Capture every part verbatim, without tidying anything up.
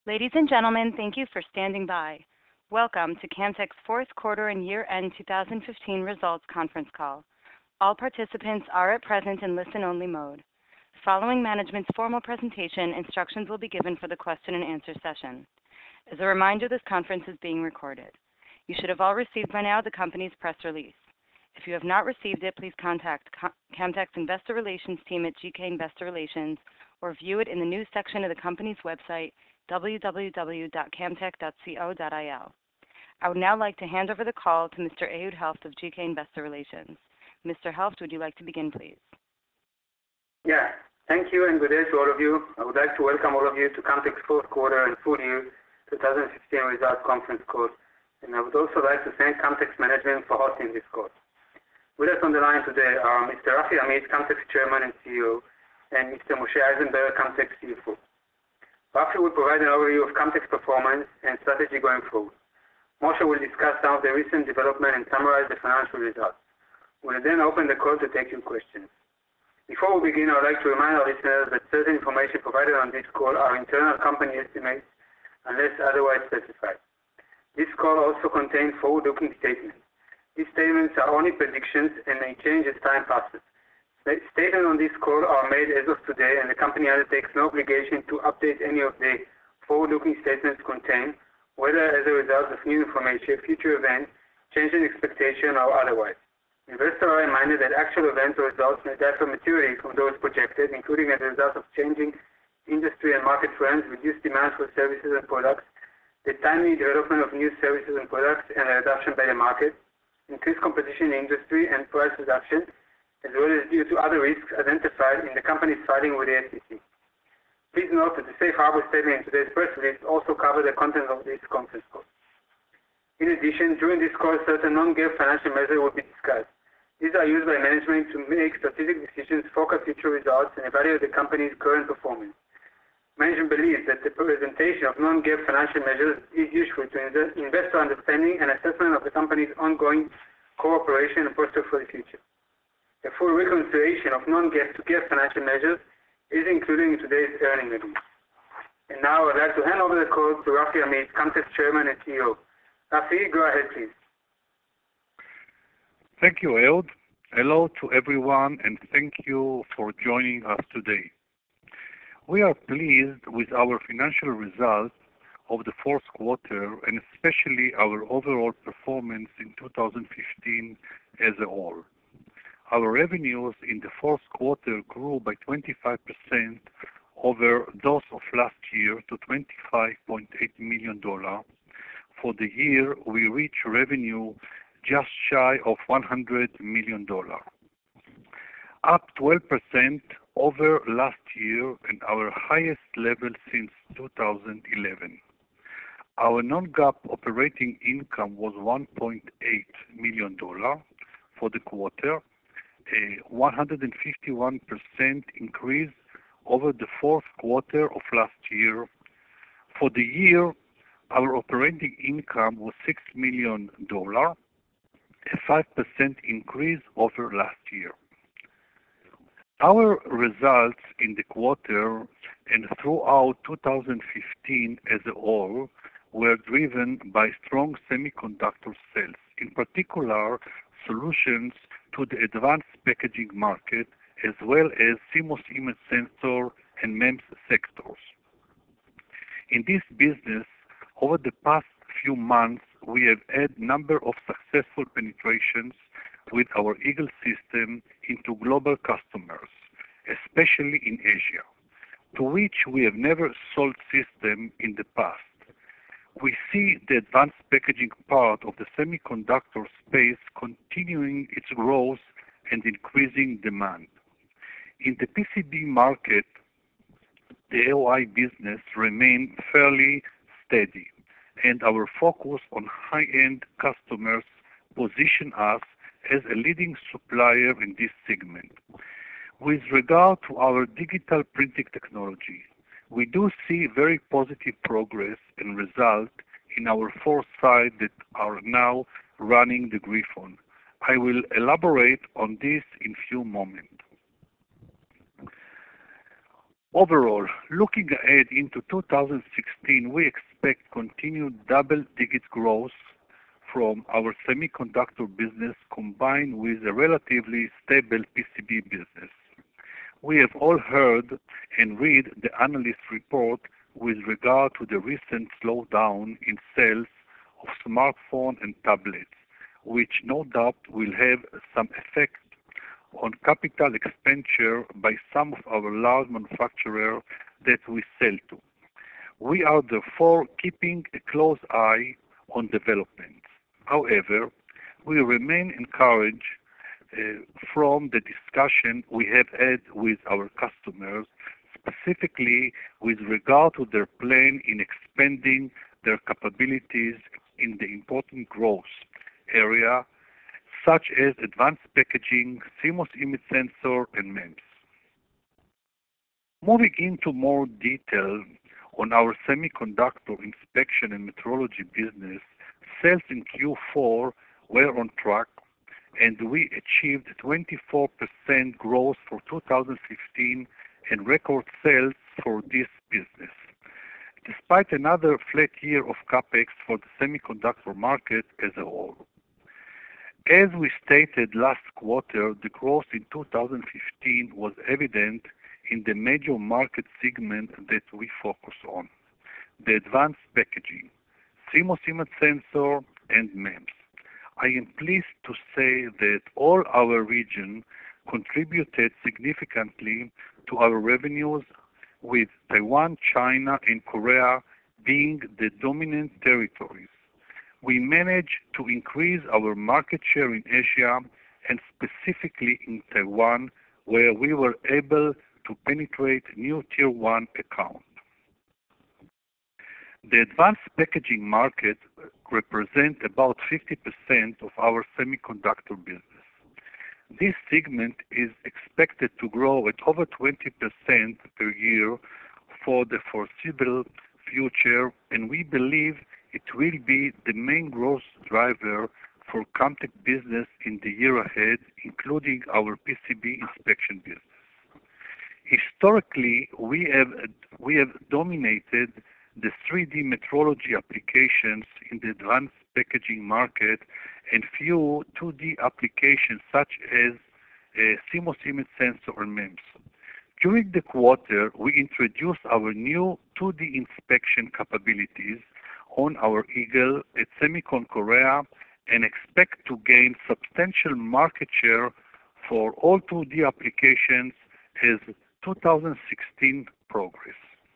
Ladies and gentlemen, thank you for standing by. Welcome to Camtek's fourth quarter and year-end two thousand fifteen results conference call. All participants are at present in listen-only mode. Following management's formal presentation, instructions will be given for the question and answer session. As a reminder, this conference is being recorded. You should have all received by now the company's press release. If you have not received it, please contact Camtek's Investor Relations team at G K Investor Relations or view it in the news section of the company's website, w w w dot camtek dot co dot i l. I would now like to hand over the call to Mister Ehud Helft of G K Investor Relations. Mister Helft, would you like to begin, please? Yeah. Thank you and good day to all of you. I would like to welcome all of you to Camtek's fourth quarter and full year twenty fifteen results conference call. And I would also like to thank Camtek's management for hosting this call. With us on the line today are Mister Rafi Amit, Camtek's Chairman and C E O, and Mister Moshe Eisenberg, Camtek's C F O. Rafi will provide an overview of Camtek's performance and strategy going forward. Moshe will discuss some of the recent development and summarize the financial results. We will then open the call to take your questions. Before we begin, I would like to remind our listeners that certain information provided on this call are internal company estimates unless otherwise specified. This call also contains forward-looking statements. These statements are only predictions and may change as time passes. Statements on this call are made as of today, and the company undertakes no obligation to update any of the forward-looking statements contained, whether as a result of new information, future events, change in expectation, or otherwise. Investors are reminded that actual events or results may differ materially from those projected, including as a result of changing industry and market trends, reduced demand for services and products, the timely development of new services and products and their adoption by the market, increased competition in the industry and price reduction, as well as due to other risks identified in the company's filing with the S E C. Please note that the safe harbor statement in today's press release also covers the content of this conference call. In addition, during this call, certain non-GAAP financial measures will be discussed. These are used by management to make strategic decisions, forecast future results, and evaluate the company's current performance. Management believes that the presentation of non-GAAP financial measures is useful to investor understanding and assessment of the company's ongoing cooperation and prospects for the future. A full reconciliation of non-GAAP to GAAP financial measures is included in today's earnings release. And now I'd like to hand over the call to Rafi Amit, Camtek's Chairman and C E O. Rafi, go ahead, please. Thank you, Ehud. Hello to everyone, and thank you for joining us today. We are pleased with our financial results of the fourth quarter, and especially our overall performance in two thousand fifteen as a whole. Our revenues in the fourth quarter grew by twenty-five percent over those of last year to twenty-five point eight million dollars. For the year, we reached revenue just shy of one hundred million dollars, up twelve percent over last year and our highest level since two thousand eleven. Our non-GAAP operating income was one point eight million dollars for the quarter, a one hundred fifty-one percent increase over the fourth quarter of last year. For the year, our operating income was six million dollars, a five percent increase over last year. Our results in the quarter and throughout two thousand fifteen as a whole were driven by strong semiconductor sales, in particular solutions to the advanced packaging market, as well as C M O S image sensor and MEMS sectors. In this business, over the past few months, we have had a number of successful penetrations with our Eagle system into global customers, especially in Asia, to which we have never sold system in the past. We see the advanced packaging part of the semiconductor space continuing its growth and increasing demand. In the P C B market, the A O I business remained fairly steady, and our focus on high-end customers position us as a leading supplier in this segment. With regard to our digital printing technology, we do see very positive progress and results in our four sites that are now running the Griffon. I will elaborate on this in few moments. Overall, looking ahead into two thousand sixteen, we expect continued double-digit growth from our semiconductor business combined with a relatively stable P C B business. We have all heard and read the analyst report with regard to the recent slowdown in sales of smartphones and tablets, which no doubt will have some effect on capital expenditure by some of our large manufacturers that we sell to. We are therefore keeping a close eye on developments. However, we remain encouraged uh, from the discussion we have had with our customers, specifically with regard to their plan in expanding their capabilities in the important growth area such as advanced packaging, CMOS image sensor, and MEMS. Moving into more detail on our semiconductor inspection and metrology business, sales in Q four were on track, and we achieved twenty-four percent growth for two thousand fifteen and record sales for this business. Despite another flat year of CapEx for the semiconductor market as a whole. As we stated last quarter, the growth in two thousand fifteen was evident in the major market segment that we focus on, the advanced packaging, CMOS image sensor, and MEMS. I am pleased to say that all our regions contributed significantly to our revenues, with Taiwan, China, and Korea being the dominant territories. We managed to increase our market share in Asia and specifically in Taiwan, where we were able to penetrate new tier one accounts. The advanced packaging market represents about fifty percent of our semiconductor business. This segment is expected to grow at over twenty percent per year for the foreseeable future, and we believe it will be the main growth driver for Camtek business in the year ahead, including our P C B inspection business. Historically, we have we have dominated the three D metrology applications in the advanced packaging market and few two D applications such as uh, CMOS image sensor and MEMS. During the quarter, we introduced our new two D inspection capabilities on our Eagle at Semicon Korea and expect to gain substantial market share for all two D applications as two thousand sixteen progress.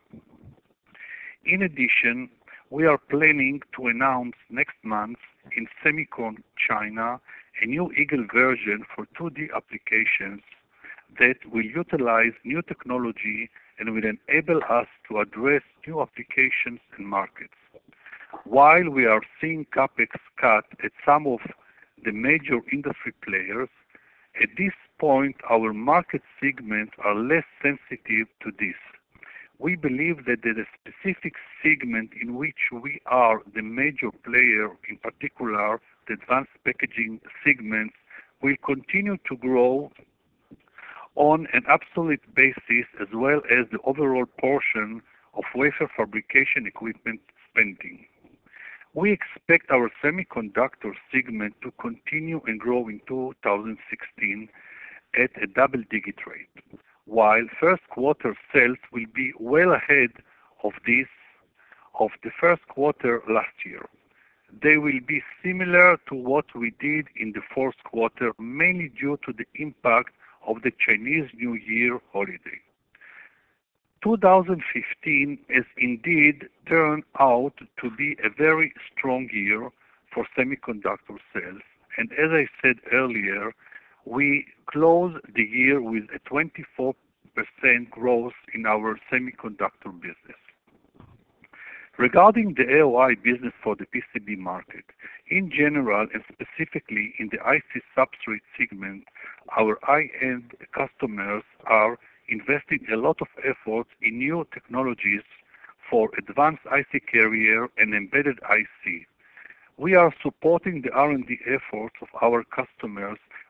In addition, we are planning to announce next month in Semicon China a new Eagle version for two D applications that will utilize new technology and will enable us to address new applications and markets. While we are seeing CapEx cut at some of the major industry players, at this point our market segments are less sensitive to this. We believe that the specific segment in which we are the major player, in particular the advanced packaging segments, will continue to grow on an absolute basis as well as the overall portion of wafer fabrication equipment spending. We expect our semiconductor segment to continue and grow in two thousand sixteen at a double-digit rate, while first quarter sales will be well ahead of this of the first quarter last year. They will be similar to what we did in the fourth quarter, mainly due to the impact of the Chinese New Year holiday. two thousand fifteen has indeed turned out to be a very strong year for semiconductor sales, and as I said earlier, we closed the year with a twenty-four percent growth in our semiconductor business. Regarding the A O I business for the P C B market, in general and specifically in the I C substrate segment, our high-end customers are investing a lot of effort in new technologies for advanced I C carrier and embedded I C. We are supporting the R and D efforts of our customers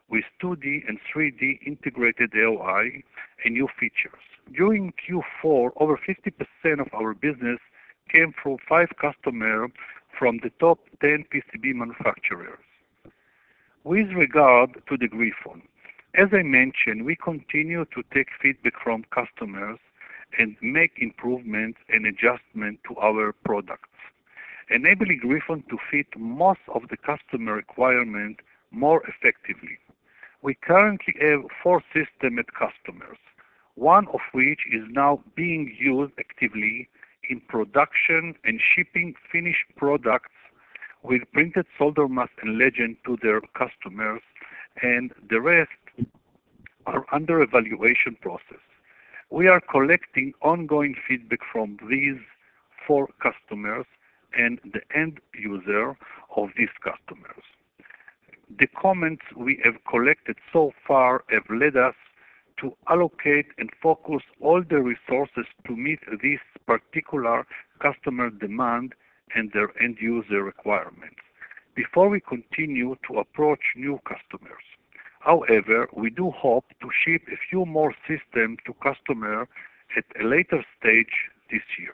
with two D and three D integrated A O I and new features. During Q four, over fifty percent of our business came from five customers from the top ten P C B manufacturers. With regard to the Griffon, as I mentioned, we continue to take feedback from customers and make improvements and adjustments to our products, enabling Griffon to fit most of the customer requirements more effectively. We currently have four systems at customers, one of which is now being used actively in production and shipping finished products with printed solder mask and legend to their customers, and the rest are under evaluation process. We are collecting ongoing feedback from these four customers and the end user of these customers. The comments we have collected so far have led us to allocate and focus all the resources to meet this particular customer demand and their end user requirements before we continue to approach new customers. However, we do hope to ship a few more systems to customers at a later stage this year.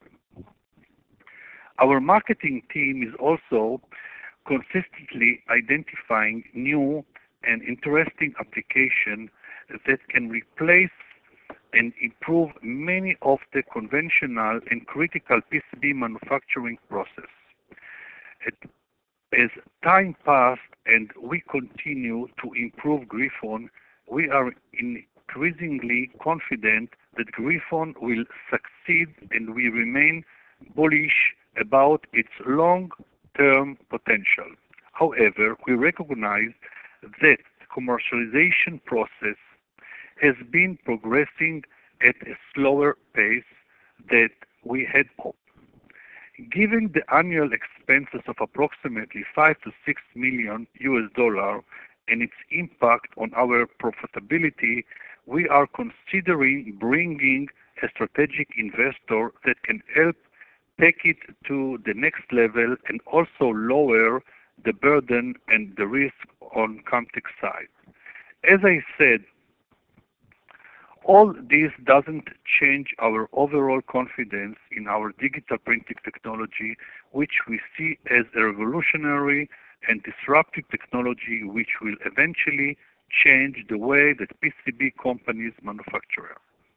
Our marketing team is also consistently identifying new and interesting applications that can replace and improve many of the conventional and critical P C B manufacturing process. As time passed and we continue to improve Griffon, we are increasingly confident that Griffon will succeed, and we remain bullish about its long-term potential. However, we recognize that the commercialization process has been progressing at a slower pace than we had hoped. Given the annual expenses of approximately five to six million U S dollars and its impact on our profitability, we are considering bringing a strategic investor that can help take it to the next level and also lower the burden and the risk on Camtek's side. As I said, all this doesn't change our overall confidence in our digital printing technology, which we see as a revolutionary and disruptive technology which will eventually change the way that P C B companies manufacture.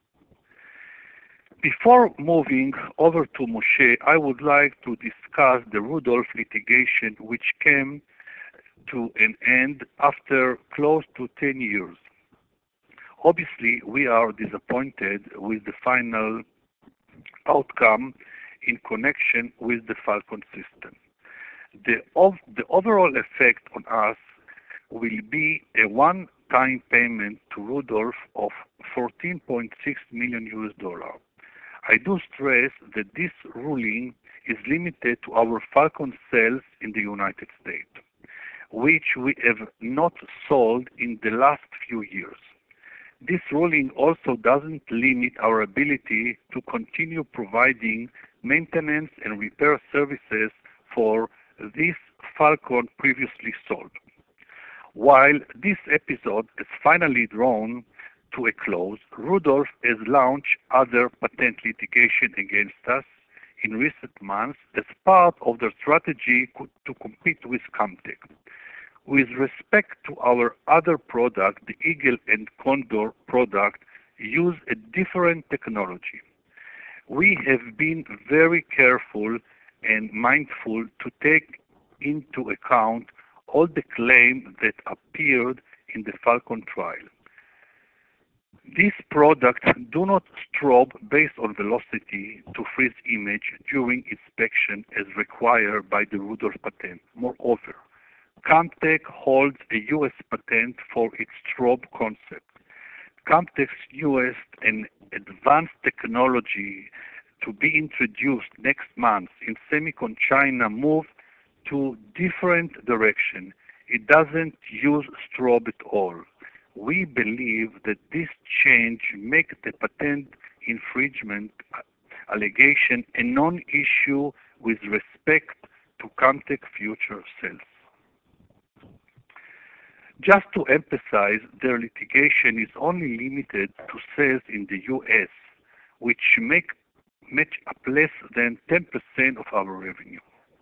Before moving over to Moshe, I would like to discuss the Rudolph litigation, which came to an end after close to ten years. Obviously, we are disappointed with the final outcome in connection with the Falcon system. The, of, the overall effect on us will be a one-time payment to Rudolph of fourteen point six million U S dollars. I do stress that this ruling is limited to our Falcon sales in the United States, which we have not sold in the last few years. This ruling also doesn't limit our ability to continue providing maintenance and repair services for this Falcon previously sold. While this episode is finally drawn to a close, Rudolph has launched other patent litigation against us in recent months as part of their strategy to compete with Camtek. With respect to our other product, the Eagle and Condor product use a different technology. We have been very careful and mindful to take into account all the claims that appeared in the Falcon trial. These products do not strobe based on velocity to freeze image during inspection as required by the Rudolph patent. Moreover, Camtek holds a U S patent for its strobe concept. Camtek's newest and advanced technology to be introduced next month in Semicon China moves to different direction. It doesn't use strobe at all. We believe that this change makes the patent infringement allegation a non-issue with respect to Camtek future sales. Just to emphasize, their litigation is only limited to sales in the U S, which make make up less than ten percent of our revenue.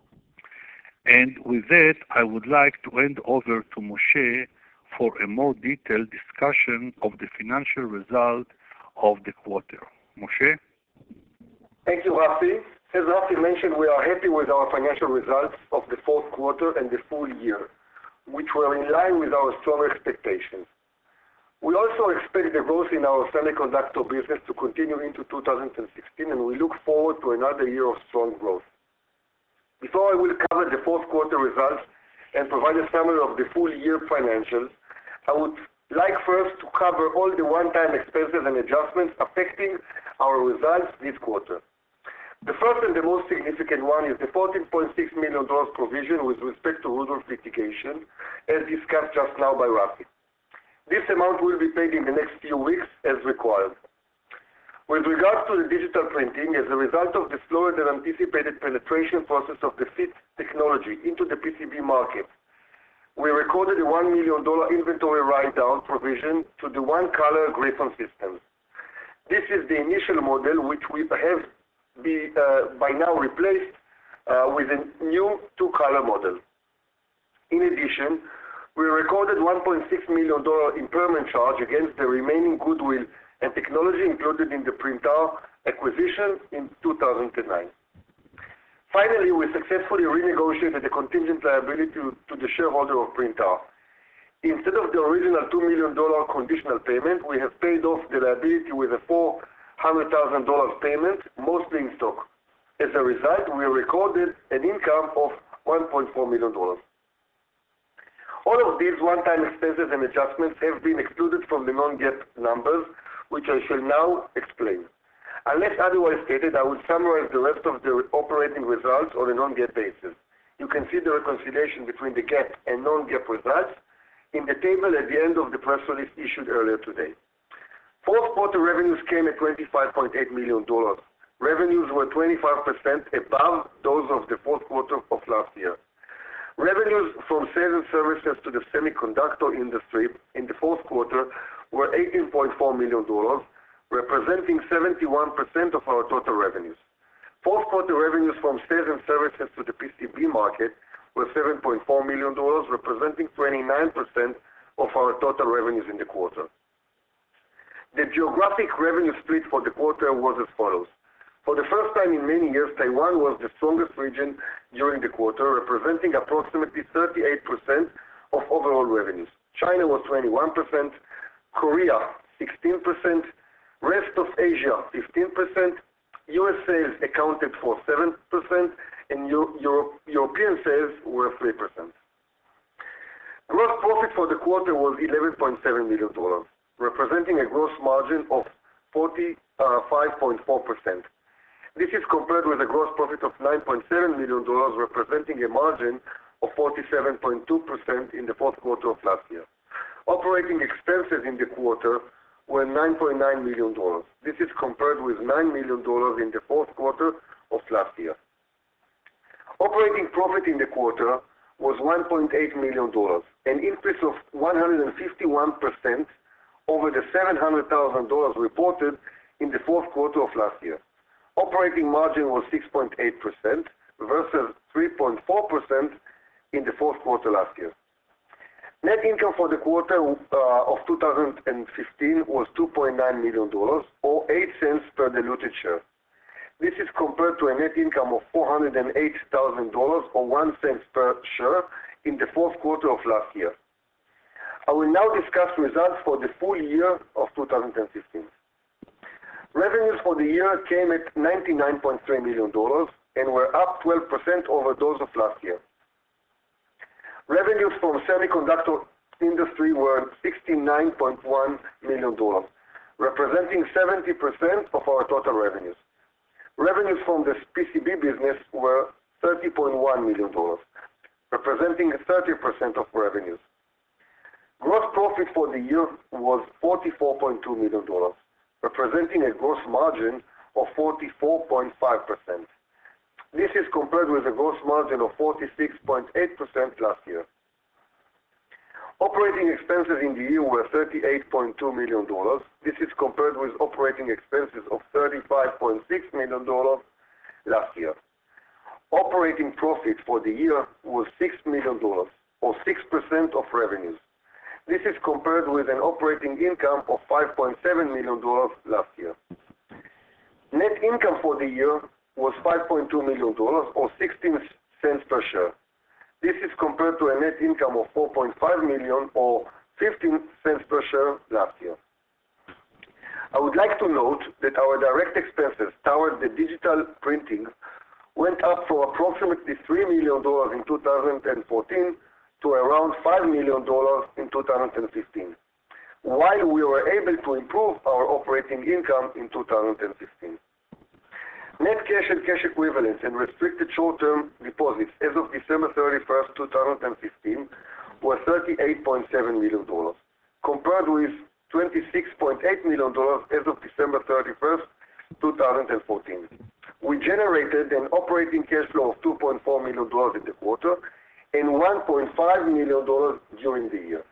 And with that, I would like to hand over to Moshe for a more detailed discussion of the financial result of the quarter. Moshe? Thank you, Rafi. As Rafi mentioned, we are happy with our financial results of the fourth quarter and the full year, which were in line with our strong expectations. We also expect the growth in our semiconductor business to continue into two thousand sixteen, and we look forward to another year of strong growth. Before I will cover the fourth quarter results and provide a summary of the full year financials, I would like first to cover all the one-time expenses and adjustments affecting our results this quarter. The first and the most significant one is the fourteen point six million dollars provision with respect to Rudolph litigation, as discussed just now by Rafi. This amount will be paid in the next few weeks as required. With regards to the digital printing, as a result of the slower than anticipated penetration process of the FIT technology into the P C B market, we recorded a one million dollars inventory write-down provision to the one-color Griffon systems. This is the initial model which we have be uh, by now replaced uh, with a new two-color model. In addition, we recorded one point six million dollars impairment charge against the remaining goodwill and technology included in the Printar acquisition in two thousand nine. Finally, we successfully renegotiated the contingent liability to, to the shareholder of Printar. Instead of the original two million dollars conditional payment, we have paid off the liability with a four hundred thousand dollars payment, mostly in stock. As a result, we recorded an income of one point four million dollars. All of these one-time expenses and adjustments have been excluded from the non-GAAP numbers, which I shall now explain. Unless otherwise stated, I will summarize the rest of the operating results on a non-GAAP basis. You can see the reconciliation between the GAAP and non-GAAP results in the table at the end of the press release issued earlier today. Fourth quarter revenues came at twenty-five point eight million dollars. Revenues were twenty-five percent above those of the fourth quarter of last year. Revenues from sales and services to the semiconductor industry in the fourth quarter were eighteen point four million dollars, representing seventy-one percent of our total revenues. Fourth quarter revenues from sales and services to the P C B market were seven point four million dollars, representing twenty-nine percent of our total revenues in the quarter. The geographic revenue split for the quarter was as follows. For the first time in many years, Taiwan was the strongest region during the quarter, representing approximately thirty-eight percent of overall revenues. China was twenty-one percent, Korea sixteen percent, rest of Asia fifteen percent, U S sales accounted for seven percent, and Euro Euro European sales were three percent. Gross profit for the quarter was eleven point seven million dollars, representing a gross margin of forty-five point four percent. This is compared with a gross profit of nine point seven million dollars, representing a margin of forty-seven point two percent in the fourth quarter of last year. Operating expenses in the quarter were nine point nine million dollars. This is compared with nine million dollars in the fourth quarter of last year. Operating profit in the quarter was one point eight million dollars, an increase of one hundred fifty-one percent over the seven hundred thousand dollars reported in the fourth quarter of last year. Operating margin was six point eight percent versus three point four percent in the fourth quarter last year. Net income for the quarter uh, of two thousand fifteen was two point nine million dollars, or eight cents per diluted share. This is compared to a net income of four hundred eight thousand dollars, or one cent per share in the fourth quarter of last year. I will now discuss results for the full year of two thousand fifteen. Revenues for the year came at ninety-nine point three million dollars and were up twelve percent over those of last year. Revenues from semiconductor industry were sixty-nine point one million dollars, representing seventy percent of our total revenues. Revenues from the P C B business were thirty point one million dollars, representing thirty percent of revenues. Gross profit for the year was forty-four point two million dollars, representing a gross margin of forty-four point five percent. This is compared with a gross margin of forty-six point eight percent last year. Operating expenses in the year were thirty-eight point two million dollars. This is compared with operating expenses of thirty-five point six million dollars last year. Operating profit for the year was six million dollars, or six percent of revenues. This is compared with an operating income of five point seven million dollars last year. Net income for the year was five point two million dollars, or sixteen cents per share. This is compared to a net income of four point five million dollars, or fifteen cents per share last year. I would like to note that our direct expenses toward the digital printing went up from approximately three million dollars in two thousand fourteen to around five million dollars in two thousand fifteen, while we were able to improve our operating income in two thousand fifteen. Net cash and cash equivalents and restricted short-term deposits as of December thirty-first, two thousand fifteen were thirty-eight point seven million dollars, compared with twenty-six point eight million dollars as of December thirty-first, two thousand fourteen. We generated an operating cash flow of two point four million dollars in the quarter and one point five million dollars during the year.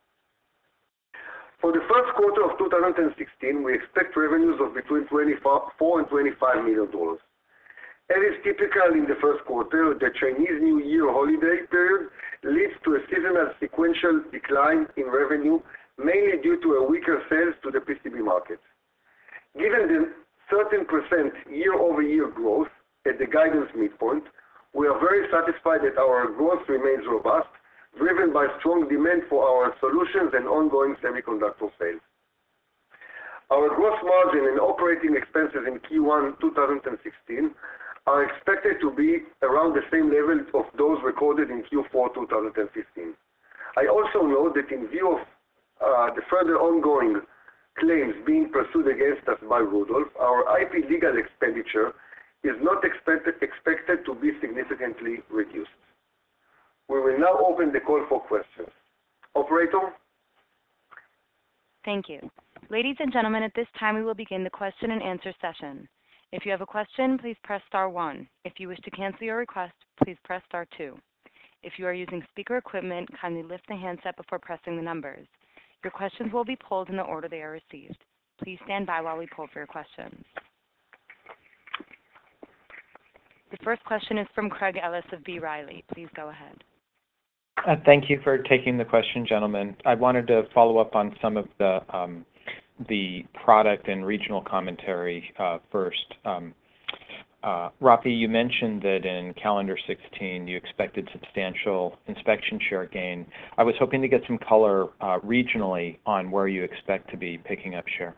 For the first quarter of two thousand sixteen, we expect revenues of between twenty-four and twenty-five million dollars. As is typical in the first quarter, the Chinese New Year holiday period leads to a seasonal sequential decline in revenue, mainly due to a weaker sales to the P C B market. Given the thirteen percent year-over-year growth at the guidance midpoint, we are very satisfied that our growth remains robust, driven by strong demand for our solutions and ongoing semiconductor sales. Our gross margin and operating expenses in Q one two thousand sixteen are expected to be around the same level of those recorded in Q four two thousand fifteen. I also know that in view of uh, the further ongoing claims being pursued against us by Rudolph, our I P legal expenditure is not expected, expected to be significantly reduced. We will now open the call for questions. Operator? Thank you. Ladies and gentlemen, at this time we will begin the question and answer session. If you have a question, please press star one. If you wish to cancel your request, please press star two. If you are using speaker equipment, kindly lift the handset before pressing the numbers. Your questions will be polled in the order they are received. Please stand by while we poll for your questions. The first question is from Craig Ellis of B. Riley. Please go ahead. Uh, thank you for taking the question, gentlemen. I wanted to follow up on some of the um, the product and regional commentary uh, first. Um, uh, Rafi, you mentioned that in calendar sixteen you expected substantial inspection share gain. I was hoping to get some color uh, regionally on where you expect to be picking up share.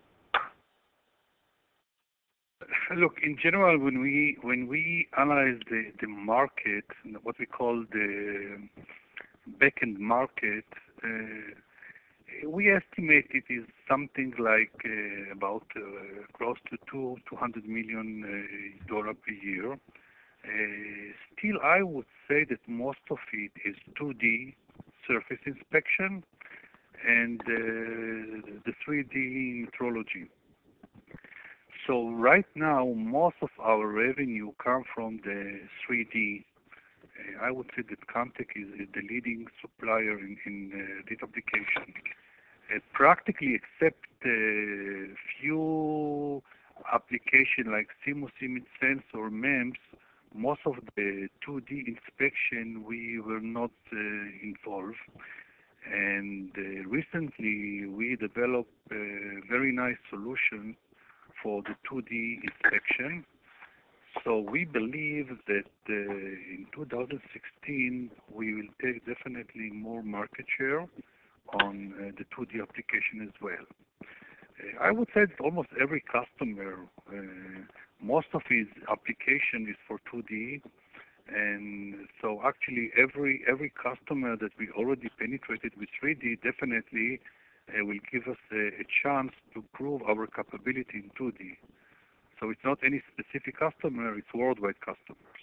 Look, in general, when we when we analyze the, the market, what we call the back-end market, uh, we estimate it is something like uh, about uh, close to two two hundred million uh, dollar per year. Uh, still, I would say that most of it is two D surface inspection and uh, the three D metrology. So right now, most of our revenue comes from the three D. Uh, I would say that Camtek is, is the leading supplier in, in uh, this application. Uh, practically except a uh, few applications like CMOS image sense or MEMS, most of the two D inspection we were not uh, involved. And uh, recently we developed a very nice solution for the two D inspection. So we believe that uh, in two thousand sixteen we will take definitely more market share on uh, the two D application as well. Uh, I would say that almost every customer, uh, most of his application is for two D, and so actually every every customer that we already penetrated with three D definitely Uh, will give us a, a chance to prove our capability in two D. So it's not any specific customer, it's worldwide customers.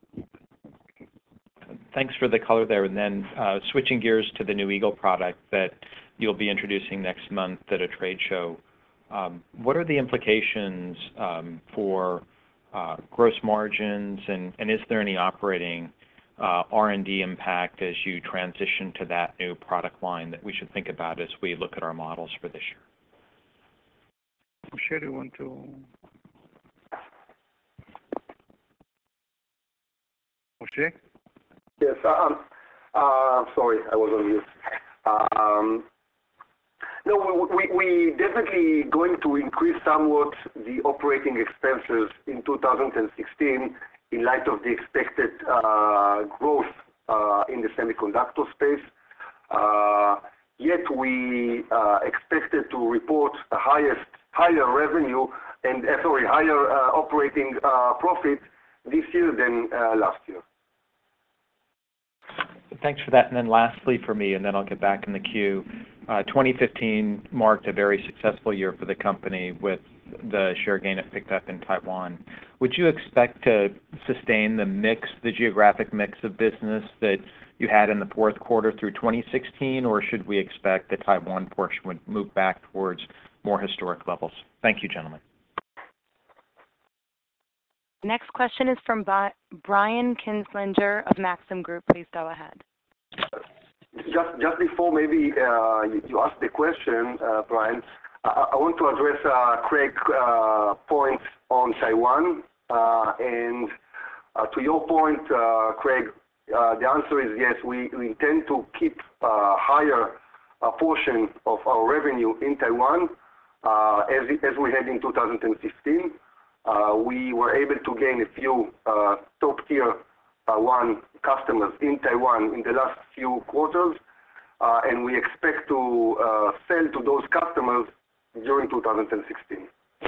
Thanks for the color there. And then uh, switching gears to the new Eagle product that you'll be introducing next month at a trade show. Um, what are the implications um, for uh, gross margins, and, and is there any operating uh, R and D impact as you transition to that new product line that we should think about as we look at our models for this year? Moshe, do you want to? Moshe? Yes. Um, uh, sorry, I was on mute. Um, no, we, we, we definitely going to increase somewhat the operating expenses in two thousand sixteen in light of the expected uh, growth uh, in the semiconductor space. Uh, yet we uh, expected to report the highest, higher revenue and uh, sorry, higher uh, operating uh, profit this year than uh, last year. Thanks for that. And then lastly for me, and then I'll get back in the queue, uh, twenty fifteen marked a very successful year for the company with the share gain it picked up in Taiwan. Would you expect to sustain the mix, the geographic mix of business that you had in the fourth quarter through twenty sixteen, or should we expect the Taiwan portion would move back towards more historic levels? Thank you, gentlemen. Next question is from Brian Kinstlinger of Maxim Group. Please go ahead. Just, just before maybe uh, you, you ask the question, uh, Brian, I, I want to address uh, Craig's uh, point on Taiwan. Uh, and uh, to your point, uh, Craig, uh, the answer is yes. We, we intend to keep a higher uh, portion of our revenue in Taiwan uh, as, as we had in two thousand fifteen. Uh, we were able to gain a few uh, top-tier uh, one customers in Taiwan in the last few quarters, uh, and we expect to uh, sell to those customers during two thousand sixteen.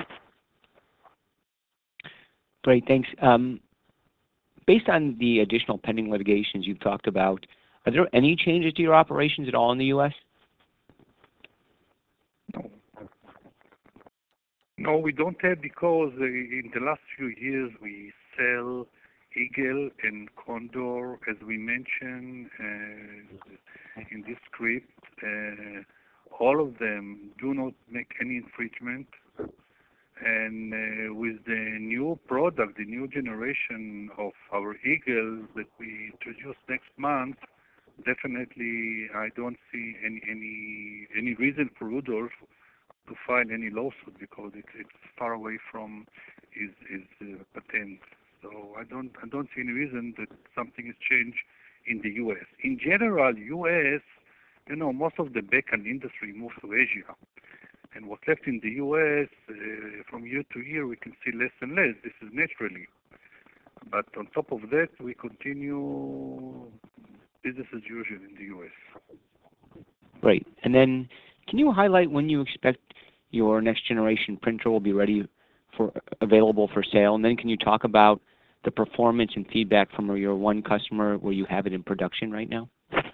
Great, thanks. Um, based on the additional pending litigations you've talked about, are there any changes to your operations at all in the U S? No. No, we don't have, because uh, in the last few years we sell Eagle and Condor, as we mentioned uh, in this script. Uh, all of them do not make any infringement. And uh, with the new product, the new generation of our Eagle that we introduce next month, definitely I don't see any any any reason for Rudolph to file any lawsuit, because it, it's far away from his his uh, patent. So I don't I don't see any reason that something has changed in the U S. In general, U S, you know, most of the back-end industry moves to Asia. And what's left in the U S, uh, from year to year, we can see less and less. This is naturally. But on top of that, we continue business as usual in the U S. Great. And then can you highlight when you expect your next generation printer will be ready for available for sale? And then can you talk about the performance and feedback from your one customer where you have it in production right now?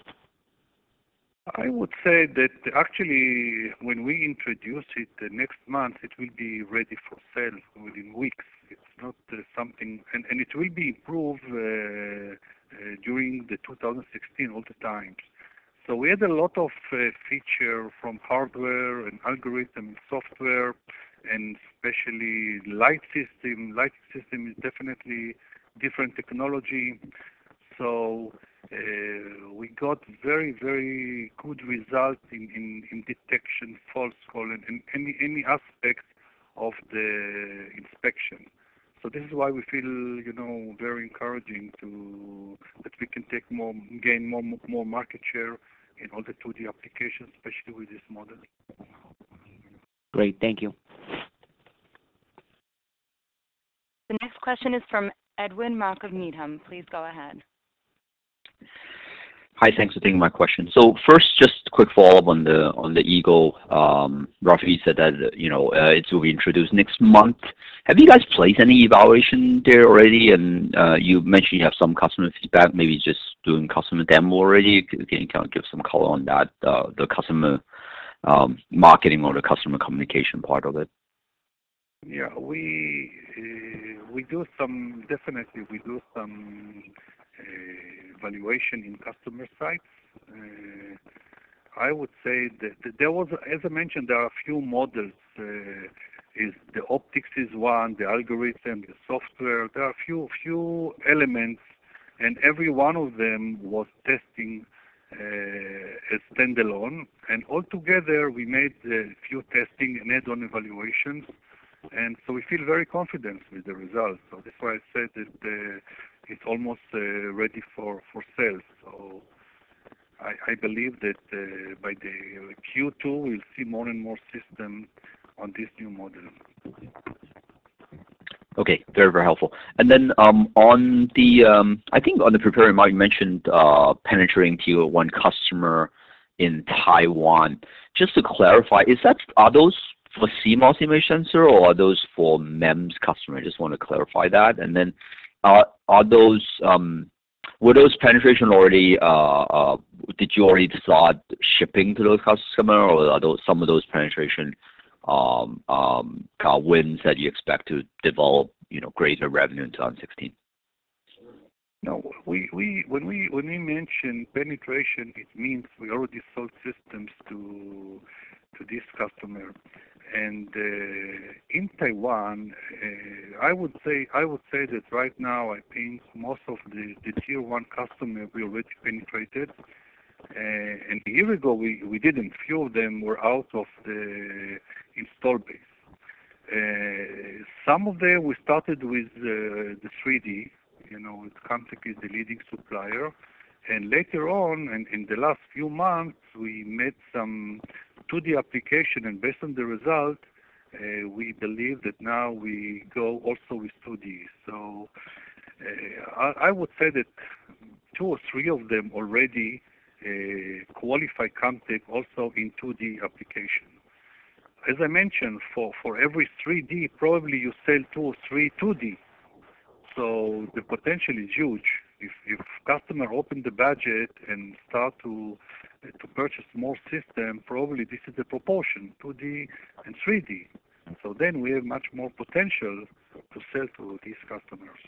I would say that actually when we introduce it uh, next month, it will be ready for sale within weeks. It's not uh, something, and, and it will be improved uh, uh, during the two thousand sixteen all the time. So we had a lot of uh, feature from hardware and algorithm and software, and especially light system. Light system is definitely different technology. So uh, we got very, very good results in, in, in detection, false call, and, and any any aspect of the inspection. So this is why we feel, you know, very encouraging to that we can take more, gain more more market share in all the two D applications, especially with this model. Great, thank you. The next question is from Edwin Mok of Needham. Please go ahead. Hi, thanks for taking my question. So first, just a quick follow-up on the on the Eagle. Um, Rafi said that you know uh, it will be introduced next month. Have you guys placed any evaluation there already? And uh, you mentioned you have some customer feedback, maybe just doing customer demo already. Can you kind of give some color on that, uh, the customer um, marketing or the customer communication part of it? Yeah, we uh, we do some definitely we do some. Uh, evaluation in customer sites. Uh, I would say that, that there was, as I mentioned, there are a few models. Uh, is the optics is one, the algorithm, the software. There are a few few elements and every one of them was testing uh, as standalone. And altogether, we made a few testing and add-on evaluations, and so we feel very confident with the results. So that's why I said that uh, it's almost uh, ready for, for sales. So I, I believe that uh, by the Q two, we'll see more and more systems on this new model. Okay, very, very helpful. And then um, on the, um, I think on the prepared remark, you mentioned uh, penetrating tier one customer in Taiwan. Just to clarify, is that, are those for C MOS image sensor or are those for MEMS customer? I just want to clarify that. And then uh, are those, um, were those penetration already, uh, uh, did you already start shipping to those customers, or are those some of those penetration um, um, uh, wins that you expect to develop, you know, greater revenue in twenty sixteen? No, we, we when we when we mention penetration, it means we already sold systems to to this customer, and uh, in Taiwan, uh, I would say I would say that right now I think most of the, the tier one customer we already penetrated. Uh, and a year ago, we, we didn't. Few of them were out of the install base. Uh, some of them, we started with uh, the three D. You know, Camtek is the leading supplier. And later on, and in the last few months, we made some two D application, and based on the result, uh, we believe that now we go also with two D. So uh, I, I would say that two or three of them already Uh, qualify Camtek also in two D application. As I mentioned, for, for every three D, probably you sell two or three two D. So the potential is huge. If, if customer open the budget and start to uh, to purchase more system, probably this is the proportion, two D and three D. So then we have much more potential to sell to these customers.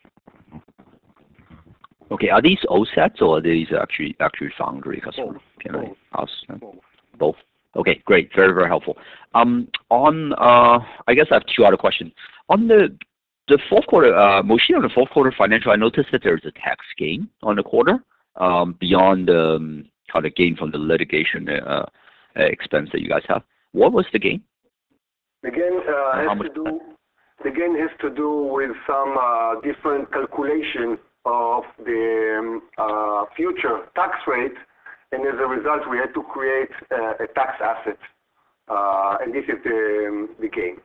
Okay, are these O SATs or are these actually actually foundry customers? Both. Can Both. I ask? Both. Both. Okay, great. Very, very helpful. Um, on, uh, I guess I have two other questions. On the the fourth quarter, uh, Moshe, on the fourth quarter financial, I noticed that there's a tax gain on the quarter um, beyond the um, kind of gain from the litigation uh, expense that you guys have. What was the gain? The gain uh, has to do. The gain has to do with some uh, different calculation of the um, uh, future tax rate, and as a result, we had to create uh, a tax asset, uh, and this is the, um, the gain.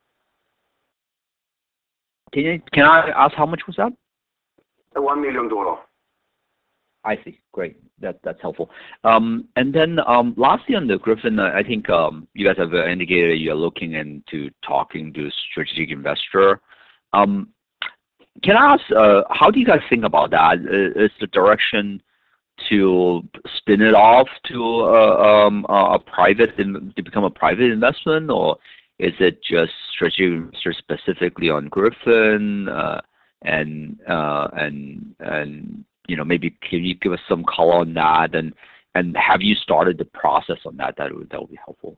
Can you, can I ask how much was that? Uh, One million dollar. I see. Great. That that's helpful. Um, and then um, lastly, on the Griffin, uh, I think um, you guys have uh, indicated you're looking into talking to strategic investor. Um, Can I ask, uh, how do you guys think about that? Is the direction to spin it off to uh, um, a private, to become a private investment, or is it just strategic specifically on Griffin? Uh, and uh, and and you know, maybe can you give us some color on that? And and have you started the process on that? That would that would be helpful.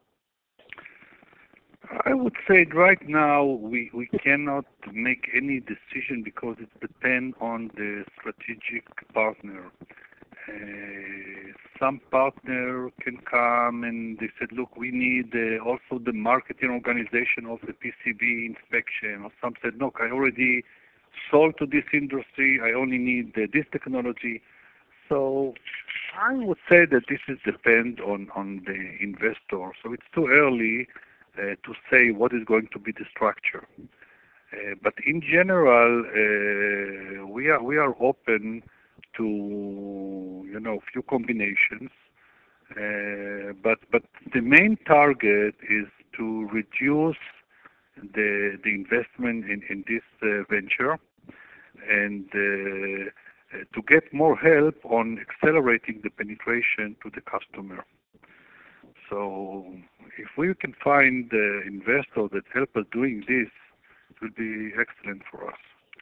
I would say right now we, we cannot make any decision because it depends on the strategic partner. Uh, some partner can come and they said, look, we need uh, also the marketing organization of the P C B inspection. Or some said, look, I already sold to this industry. I only need uh, this technology. So I would say that this is depend on, on the investor. So it's too early Uh, to say what is going to be the structure. Uh, but in general, uh, we are we are open to, you know, few combinations. Uh, but but the main target is to reduce the the investment in in this uh, venture, and uh, to get more help on accelerating the penetration to the customer. So if we can find the investor that help us doing this, it will be excellent for us.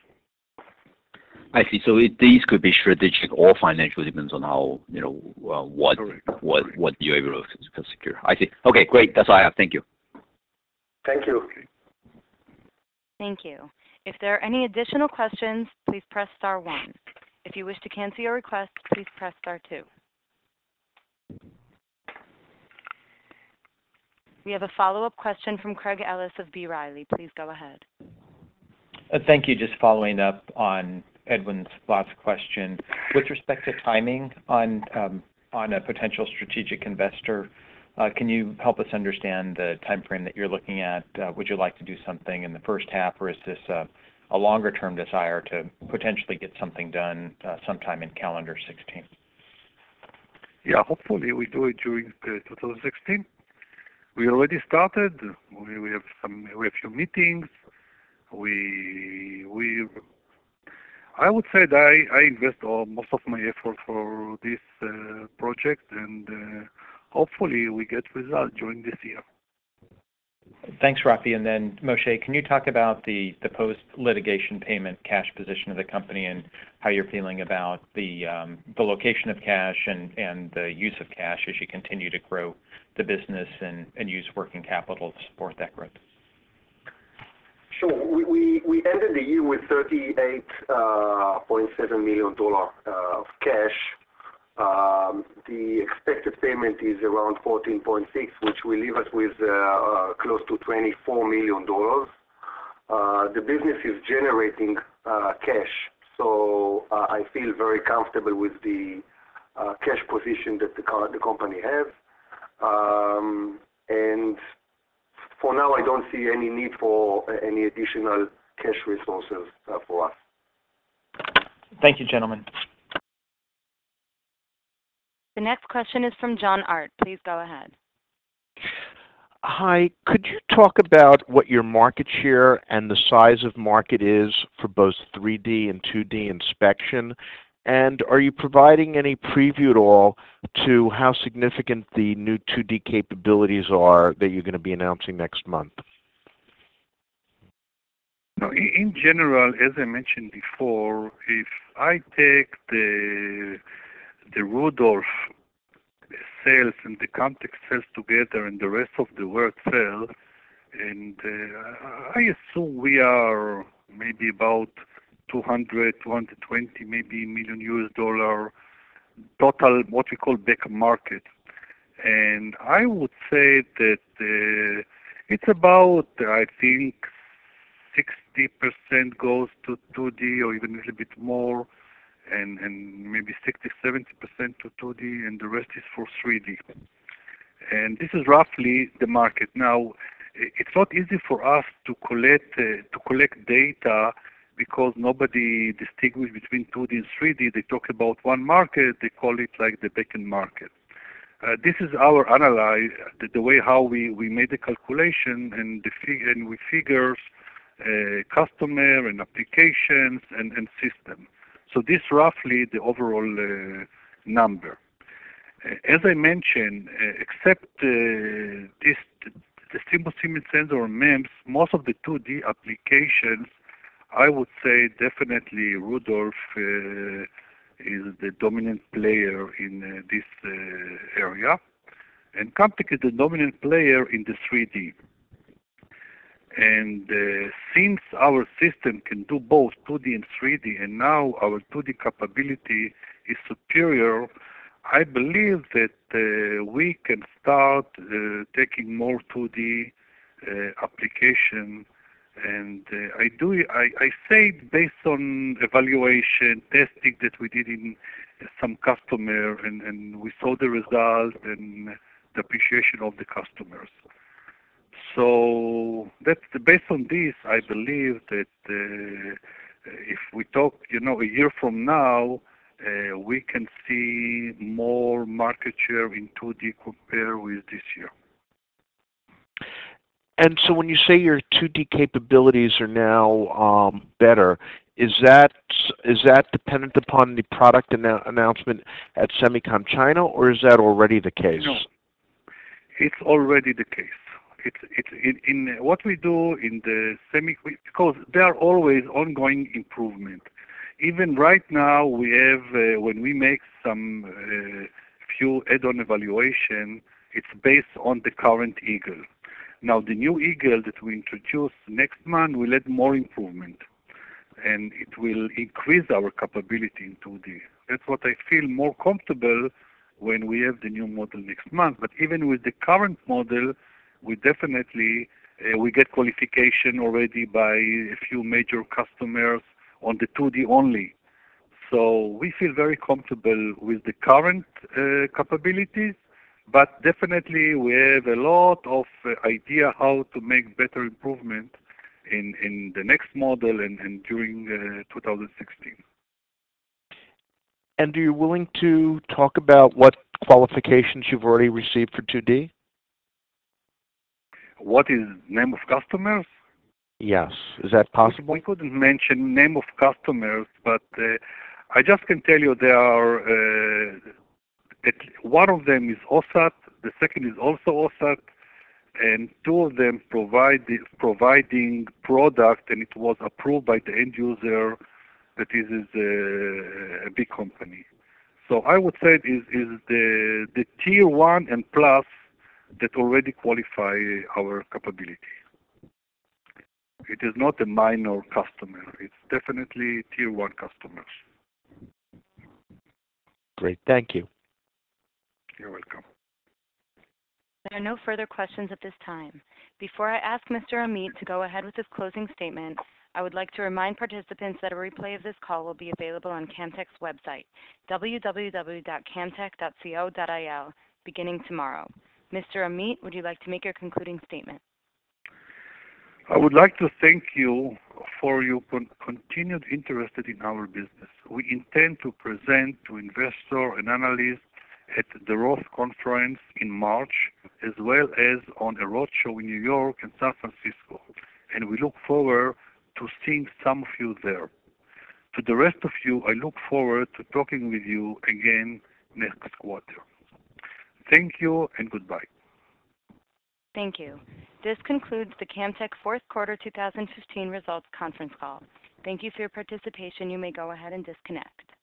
I see. So it, these could be strategic or financial, depends on how, you know, uh, what Correct. what Correct. what you're able to secure. I see. Okay, great. That's all I have. Thank you. Thank you. Thank you. If there are any additional questions, please press star one. If you wish to cancel your request, please press star two. We have a follow-up question from Craig Ellis of B. Riley. Please go ahead. Uh, Thank you. Just following up on Edwin's last question. With respect to timing on um, on a potential strategic investor, uh, can you help us understand the time frame that you're looking at? Uh, Would you like to do something in the first half, or is this uh, a longer-term desire to potentially get something done uh, sometime in calendar sixteen? Yeah, hopefully we do it during uh, two thousand sixteen. We already started. We, we have some. We have few meetings. We we. I would say that I, I invest all, most of my effort for this uh, project, and uh, hopefully we get results during this year. Thanks, Rafi. And then Moshe, can you talk about the, the post-litigation payment cash position of the company and how you're feeling about the um, the location of cash and, and the use of cash as you continue to grow the business and, and use working capital to support that growth? Sure. We, we, we ended the year with thirty-eight point seven million dollars uh, of cash. Um, the expected payment is around fourteen point six, which will leave us with uh, uh, close to twenty-four million dollars. Uh, the business is generating uh, cash, so uh, I feel very comfortable with the uh, cash position that the, the company has. Um, and for now, I don't see any need for uh, any additional cash resources uh, for us. Thank you, gentlemen. The next question is from John Art. Please go ahead. Hi, could you talk about what your market share and the size of market is for both three D and two D inspection? And are you providing any preview at all to how significant the new two D capabilities are that you're going to be announcing next month? No, in, in general, as I mentioned before, if I take the the Rudolph sales and the Camtek sales together and the rest of the world sales, and uh, I assume we are maybe about two hundred, two hundred twenty, maybe million U S dollar total, what we call back market. And I would say that uh, it's about, I think, sixty percent goes to two D or even a little bit more, and, and maybe sixty, seventy percent to two D, and the rest is for three D. And this is roughly the market. Now, it's not easy for us to collect uh, to collect data because nobody distinguishes between two D and three D. They talk about one market, they call it like the backend market. Uh, this is our analyze, the, the way how we, we made the calculation and the fig and we figures uh, customer and applications and, and system. So this roughly the overall uh, number. Uh, as I mentioned, uh, except uh, this the Simple Image Sensor M E M S, most of the two D applications, I would say definitely Rudolph uh, is the dominant player in uh, this uh, area, and Camtek is the dominant player in the three D. And uh, since our system can do both two D and three D, and now our two D capability is superior, I believe that uh, we can start uh, taking more two D uh, application. And uh, I do. I, I say based on evaluation, testing that we did in some customer, and, and we saw the result and the appreciation of the customers. So that's based on this. I believe that uh, if we talk, you know, a year from now, uh, we can see more market share in two D compared with this year. And so when you say your two D capabilities are now um, better, is that is that dependent upon the product annou- announcement at SEMICON China, or is that already the case? No, it's already the case. It's it's in, in what we do in the semi, because there are always ongoing improvement. Even right now, we have uh, when we make some uh, few add-on evaluation, it's based on the current Eagle. Now, the new Eagle that we introduce next month will add more improvement. and it will increase our capability in two D. That's what I feel more comfortable when we have the new model next month. But even with the current model, we definitely uh, we get qualification already by a few major customers on the two D only. So we feel very comfortable with the current uh, capabilities, but definitely we have a lot of uh, idea how to make better improvement in, in the next model and, and during uh, two thousand sixteen. And are you willing to talk about what qualifications you've already received for two D? What is name of customers? Yes. Is that possible? We couldn't mention name of customers, but uh, I just can tell you there are, uh, it, one of them is O S A T, the second is also O S A T, and two of them provide providing product, and it was approved by the end user that is, is a, a big company. So I would say it is, is the, the tier one and plus that already qualify our capability. It is not a minor customer. It's definitely tier one customers. Great. Thank you. You're welcome. There are no further questions at this time. Before I ask Mister Amit to go ahead with his closing statement, I would like to remind participants that a replay of this call will be available on Camtek's website, w w w dot camtek dot co dot i l, beginning tomorrow. Mister Amit, would you like to make your concluding statement? I would like to thank you for your con- continued interest in our business. We intend to present to investors and analysts at the Roth Conference in March, as well as on a roadshow in New York and San Francisco, and we look forward to seeing some of you there. To the rest of you, I look forward to talking with you again next quarter. Thank you and goodbye. Thank you. This concludes the Camtek fourth quarter two thousand fifteen results conference call. Thank you for your participation. You may go ahead and disconnect.